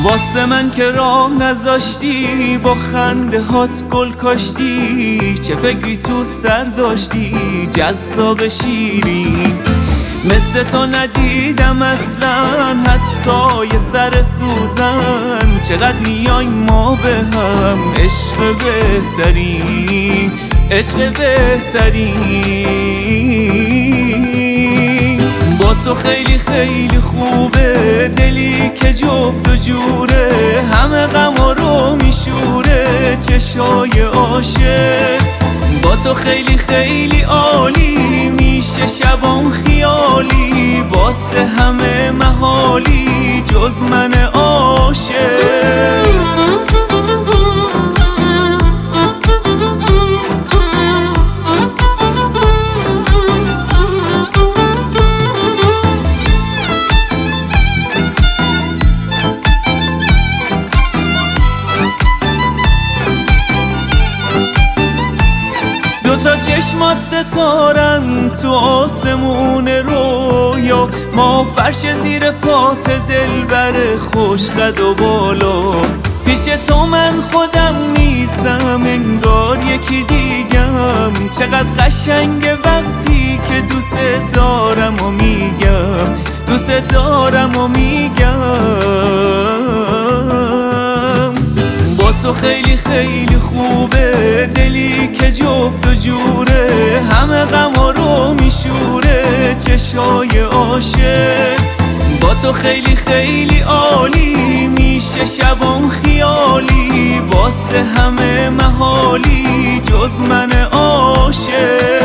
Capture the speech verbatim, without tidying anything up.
واسه من که راه نذاشتی، با خنده هات گل کاشتی، چه فکری تو سر داشتی جذاب شیرین. مثل تو ندیدم اصلا حتی یه سر سوزن، چقدر میایم ما به هم عشق بهترین، عشق بهترین. با تو خیلی خیلی خوبه، دلی که جفت و جوره، همه غما رو میشوره چشای عاشق. با تو خیلی خیلی عالی میشه شبام خیالی، واسه همه محالی جز من عاشق. دوتا چشمات ستارن تو آسمون رویا، ما فرش زیر پات دلبر خوش قد و بالا. پیش تو من خودم نیستم انگار یکی دیگم، چقدر قشنگه وقتی که دوست دارم و میگم، دوست دارم و میگم. با تو خیلی خیلی خوبه، دلی که جفت و جوره، همه غما رو میشوره چشای عاشق. با تو خیلی خیلی عالی میشه شبام خیالی، واسه همه محالی جز من عاشق.